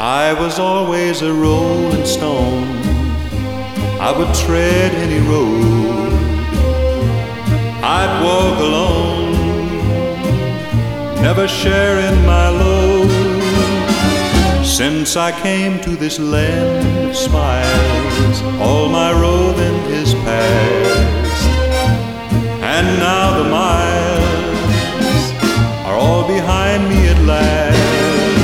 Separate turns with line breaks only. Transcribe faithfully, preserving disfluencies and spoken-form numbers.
I was always a rolling stone. I would tread any road. I'd walk alone, never sharing my load. Since I came to this land of smiles, all my roving is past.